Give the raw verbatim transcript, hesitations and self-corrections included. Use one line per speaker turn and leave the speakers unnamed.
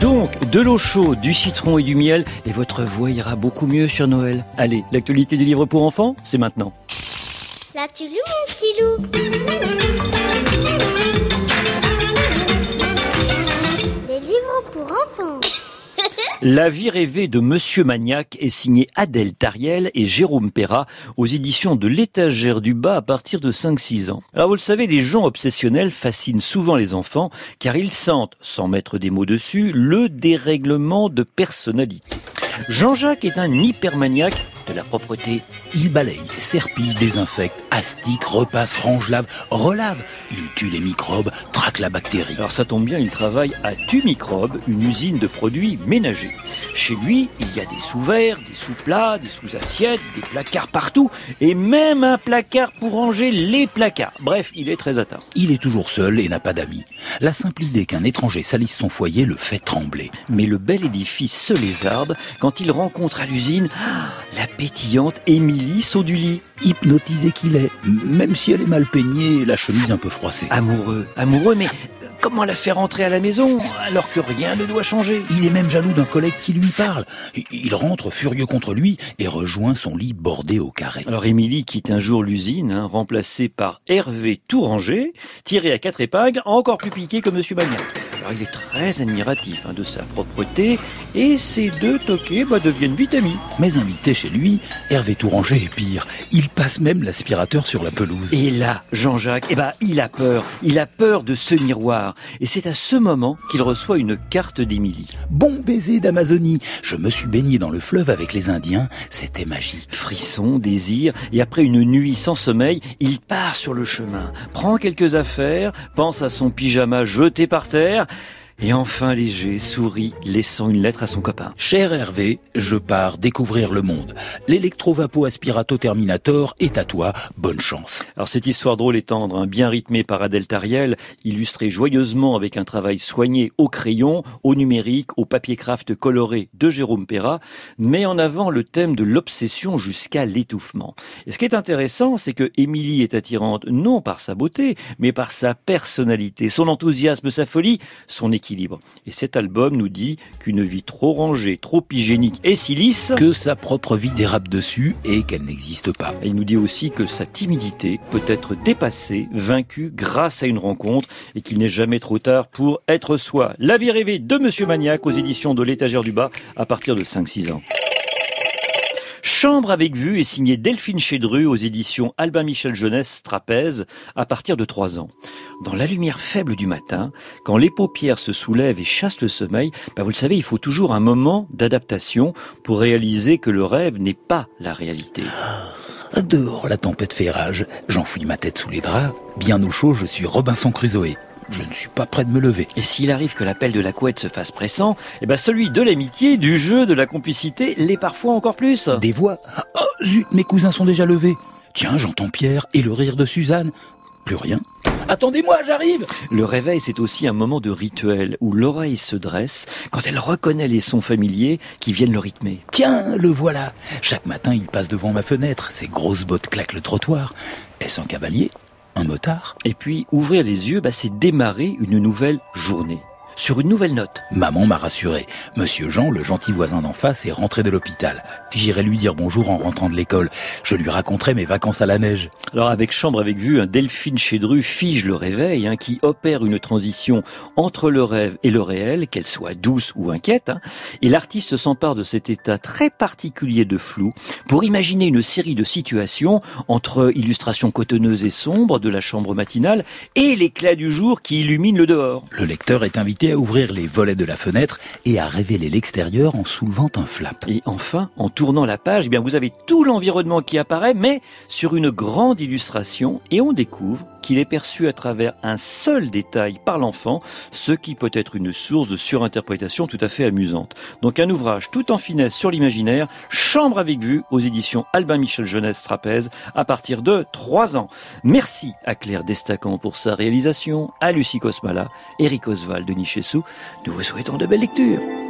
Donc, de l'eau chaude, du citron et du miel, et votre voix ira beaucoup mieux sur Noël. Allez, l'actualité du livre pour enfants, c'est maintenant.
Là tu loues mon petit loup. Les livres pour enfants.
La vie rêvée de Monsieur Magnac est signée Adèle Tariel et Jérôme Perra aux éditions de l'Étagère du Bas à partir de cinq six ans. Alors vous le savez, les gens obsessionnels fascinent souvent les enfants car ils sentent, sans mettre des mots dessus, le dérèglement de personnalité. Jean-Jacques est un hypermaniaque de la propreté.
Il balaye, serpille, désinfecte, astique, repasse, range, lave, relave. Il tue les microbes, traque la bactérie.
Alors ça tombe bien, il travaille à Tumicrobe, une usine de produits ménagers. Chez lui, il y a des sous-verres, des sous-plats, des sous-assiettes, des placards partout, et même un placard pour ranger les placards. Bref, il est très atteint.
Il est toujours seul et n'a pas d'amis. La simple idée qu'un étranger salisse son foyer le fait trembler.
Mais le bel édifice se lézarde quand il rencontre à l'usine la pétillante Émilie Saut-du-Lit.
Hypnotisé qu'il est, même si elle est mal peignée et la chemise un peu froissée.
Amoureux, amoureux, mais comment la faire rentrer à la maison alors que rien ne doit changer?
Il est même jaloux d'un collègue qui lui parle. Il rentre furieux contre lui et rejoint son lit bordé au carré.
Alors Émilie quitte un jour l'usine, hein, remplacée par Hervé tout rangé, tiré à quatre épingles, encore plus piqué que Monsieur Magnac. Alors il est très admiratif hein, de sa propreté et ces deux toqués bah, deviennent vite amis.
Mais invité chez lui, Hervé tout rangé est pire. Il passe même l'aspirateur sur la pelouse.
Et là, Jean-Jacques, eh ben, il a peur. Il a peur de ce miroir. Et c'est à ce moment qu'il reçoit une carte d'Émilie.
Bon baiser d'Amazonie. Je me suis baigné dans le fleuve avec les Indiens. C'était magique.
Frisson, désir, et après une nuit sans sommeil, il part sur le chemin, prend quelques affaires, pense à son pyjama jeté par terre, et enfin léger, sourit, laissant une lettre à son copain.
Cher Hervé, je pars découvrir le monde. L'électrovapo aspirato terminator est à toi. Bonne chance.
Alors cette histoire drôle et tendre, hein, bien rythmée par Adèle Tariel, illustrée joyeusement avec un travail soigné au crayon, au numérique, au papier craft coloré de Jérôme Perra, met en avant le thème de l'obsession jusqu'à l'étouffement. Et ce qui est intéressant, c'est que Émilie est attirante non par sa beauté, mais par sa personnalité, son enthousiasme, sa folie, son équilibre. Et cet album nous dit qu'une vie trop rangée, trop hygiénique et si lisse,
que sa propre vie dérape dessus et qu'elle n'existe pas.
Et il nous dit aussi que sa timidité peut être dépassée, vaincue grâce à une rencontre et qu'il n'est jamais trop tard pour être soi. La vie rêvée de Monsieur Magnac aux éditions de l'Étagère du Bas à partir de cinq six ans. Chambre avec vue est signé Delphine Chédru aux éditions Albin Michel Jeunesse Trapèze à partir de trois ans. Dans la lumière faible du matin, quand les paupières se soulèvent et chassent le sommeil, bah vous le savez, il faut toujours un moment d'adaptation pour réaliser que le rêve n'est pas la réalité.
Dehors, la tempête fait rage. J'enfouis ma tête sous les draps. Bien au chaud, je suis Robinson Crusoe. Je ne suis pas prêt de me lever.
Et s'il arrive que l'appel de la couette se fasse pressant, eh ben celui de l'amitié, du jeu, de la complicité l'est parfois encore plus.
Des voix. Oh zut, mes cousins sont déjà levés. Tiens, j'entends Pierre et le rire de Suzanne. Plus rien. Attendez-moi, j'arrive.
Le réveil, c'est aussi un moment de rituel où l'oreille se dresse quand elle reconnaît les sons familiers qui viennent le rythmer.
Tiens, le voilà. Chaque matin, il passe devant ma fenêtre. Ses grosses bottes claquent le trottoir. Est-ce un cavalier ? Un motard ?
Et puis, ouvrir les yeux, bah, c'est démarrer une nouvelle journée. Sur une nouvelle note.
Maman m'a rassuré. Monsieur Jean, le gentil voisin d'en face, est rentré de l'hôpital. J'irai lui dire bonjour en rentrant de l'école. Je lui raconterai mes vacances à la neige.
Alors avec Chambre avec vue, un Delphine Chédru fige le réveil, hein, qui opère une transition entre le rêve et le réel, qu'elle soit douce ou inquiète. Hein, et l'artiste s'empare de cet état très particulier de flou pour imaginer une série de situations entre illustrations cotonneuses et sombres de la chambre matinale et l'éclat du jour qui illumine le dehors.
Le lecteur est invité à ouvrir les volets de la fenêtre et à révéler l'extérieur en soulevant un flap.
Et enfin, en tournant la page, eh bien vous avez tout l'environnement qui apparaît, mais sur une grande illustration, et on découvre qu'il est perçu à travers un seul détail par l'enfant, ce qui peut être une source de surinterprétation tout à fait amusante. Donc un ouvrage tout en finesse sur l'imaginaire, Chambre avec vue aux éditions Albin Michel Jeunesse Trapèze à partir de trois ans. Merci à Claire Destacan pour sa réalisation, à Lucie Cosmala, Eric Oswald, Denis Chessou. Nous vous souhaitons de belles lectures.